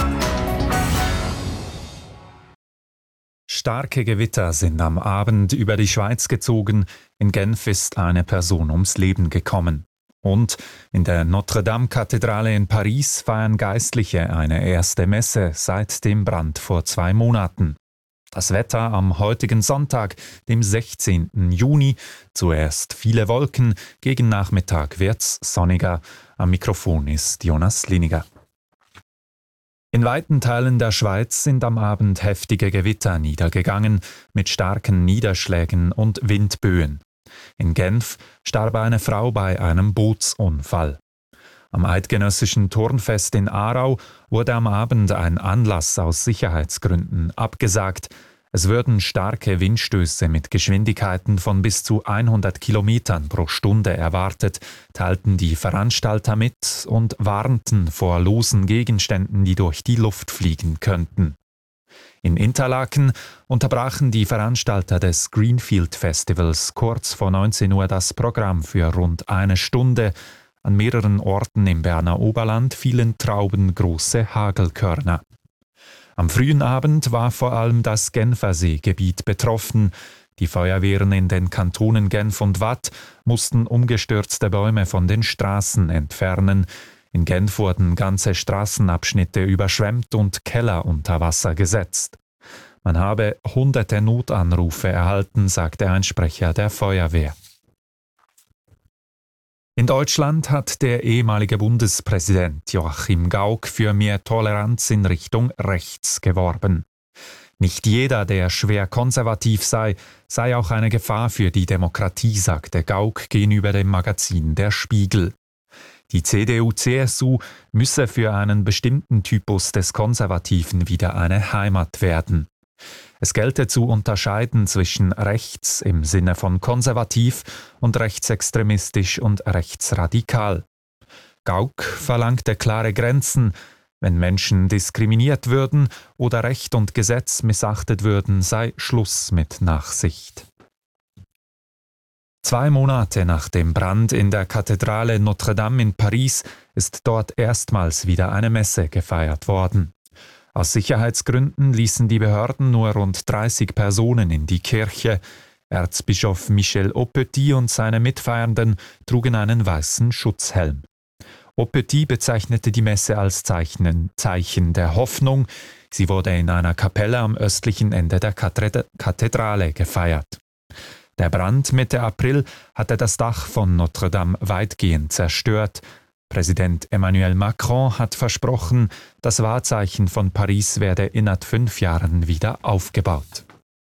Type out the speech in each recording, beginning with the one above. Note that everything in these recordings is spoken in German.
Starke Gewitter sind am Abend über die Schweiz gezogen. In Genf ist eine Person ums Leben gekommen. Und in der Notre-Dame-Kathedrale in Paris feiern Geistliche eine erste Messe seit dem Brand vor 2 Monaten. Das Wetter am heutigen Sonntag, dem 16. Juni. Zuerst viele Wolken, gegen Nachmittag wird's sonniger. Am Mikrofon ist Jonas Liniger. In weiten Teilen der Schweiz sind am Abend heftige Gewitter niedergegangen, mit starken Niederschlägen und Windböen. In Genf starb eine Frau bei einem Bootsunfall. Am Eidgenössischen Turnfest in Aarau wurde am Abend ein Anlass aus Sicherheitsgründen abgesagt. Es würden starke Windstöße mit Geschwindigkeiten von bis zu 100 Kilometern pro Stunde erwartet, teilten die Veranstalter mit und warnten vor losen Gegenständen, die durch die Luft fliegen könnten. In Interlaken unterbrachen die Veranstalter des Greenfield Festivals kurz vor 19 Uhr das Programm für rund 1 Stunde. An mehreren Orten im Berner Oberland fielen traubengroße Hagelkörner. Am frühen Abend war vor allem das Genferseegebiet betroffen. Die Feuerwehren in den Kantonen Genf und Waadt mussten umgestürzte Bäume von den Straßen entfernen. In Genf wurden ganze Straßenabschnitte überschwemmt und Keller unter Wasser gesetzt. Man habe hunderte Notanrufe erhalten, sagte ein Sprecher der Feuerwehr. In Deutschland hat der ehemalige Bundespräsident Joachim Gauck für mehr Toleranz in Richtung rechts geworben. Nicht jeder, der schwer konservativ sei auch eine Gefahr für die Demokratie, sagte Gauck gegenüber dem Magazin Der Spiegel. Die CDU/CSU müsse für einen bestimmten Typus des Konservativen wieder eine Heimat werden. Es gelte zu unterscheiden zwischen rechts im Sinne von konservativ und rechtsextremistisch und rechtsradikal. Gauck verlangte klare Grenzen. Wenn Menschen diskriminiert würden oder Recht und Gesetz missachtet würden, sei Schluss mit Nachsicht. 2 Monate nach dem Brand in der Kathedrale Notre-Dame in Paris ist dort erstmals wieder eine Messe gefeiert worden. Aus Sicherheitsgründen ließen die Behörden nur rund 30 Personen in die Kirche. Erzbischof Michel Aupetit und seine Mitfeiernden trugen einen weißen Schutzhelm. Aupetit bezeichnete die Messe als Zeichen der Hoffnung. Sie wurde in einer Kapelle am östlichen Ende der Kathedrale gefeiert. Der Brand Mitte April hatte das Dach von Notre-Dame weitgehend zerstört. Präsident Emmanuel Macron hat versprochen, das Wahrzeichen von Paris werde innerhalb 5 Jahren wieder aufgebaut.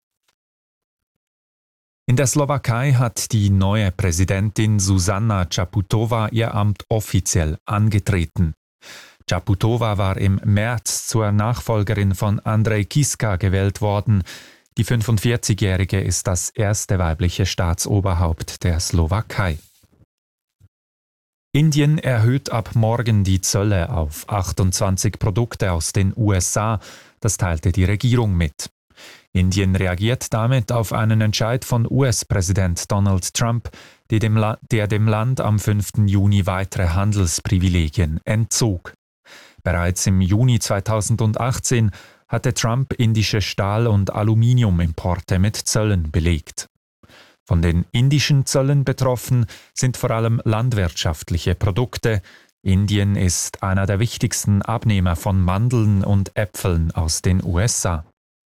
In der Slowakei hat die neue Präsidentin Zuzana Čaputová ihr Amt offiziell angetreten. Čaputová war im März zur Nachfolgerin von Andrej Kiska gewählt worden. Die 45-Jährige ist das erste weibliche Staatsoberhaupt der Slowakei. Indien erhöht ab morgen die Zölle auf 28 Produkte aus den USA, das teilte die Regierung mit. Indien reagiert damit auf einen Entscheid von US-Präsident Donald Trump, der dem Land am 5. Juni weitere Handelsprivilegien entzog. Bereits im Juni 2018 hatte Trump indische Stahl- und Aluminiumimporte mit Zöllen belegt. Von den indischen Zöllen betroffen sind vor allem landwirtschaftliche Produkte. Indien ist einer der wichtigsten Abnehmer von Mandeln und Äpfeln aus den USA.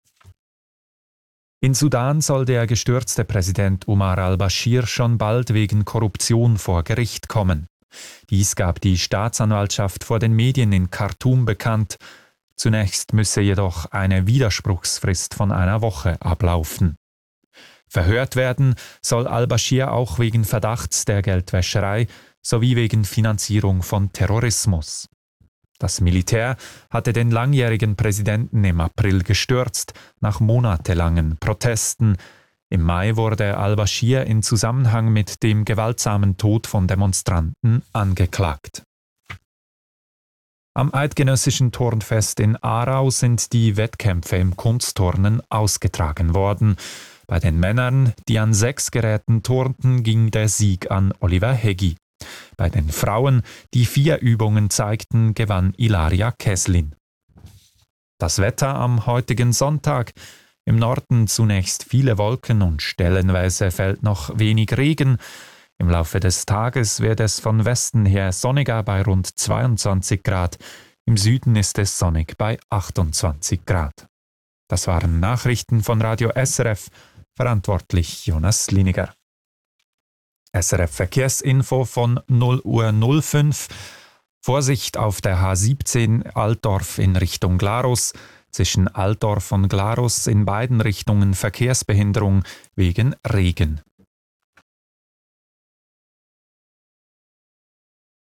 In Sudan soll der gestürzte Präsident Omar al-Bashir schon bald wegen Korruption vor Gericht kommen. Dies gab die Staatsanwaltschaft vor den Medien in Khartoum bekannt. Zunächst müsse jedoch eine Widerspruchsfrist von 1 Woche ablaufen. Verhört werden soll al-Bashir auch wegen Verdachts der Geldwäscherei sowie wegen Finanzierung von Terrorismus. Das Militär hatte den langjährigen Präsidenten im April gestürzt, nach monatelangen Protesten. Im Mai wurde al-Bashir in Zusammenhang mit dem gewaltsamen Tod von Demonstranten angeklagt. Am Eidgenössischen Turnfest in Aarau sind die Wettkämpfe im Kunstturnen ausgetragen worden. Bei den Männern, die an 6 Geräten turnten, ging der Sieg an Oliver Heggi. Bei den Frauen, die 4 Übungen zeigten, gewann Ilaria Kesslin. Das Wetter am heutigen Sonntag. Im Norden zunächst viele Wolken und stellenweise fällt noch wenig Regen. Im Laufe des Tages wird es von Westen her sonniger bei rund 22 Grad. Im Süden ist es sonnig bei 28 Grad. Das waren Nachrichten von Radio SRF, verantwortlich Jonas Liniger. SRF Verkehrsinfo von 0:05 Uhr. Vorsicht auf der H17 Altdorf in Richtung Glarus. Zwischen Altdorf und Glarus in beiden Richtungen Verkehrsbehinderung wegen Regen.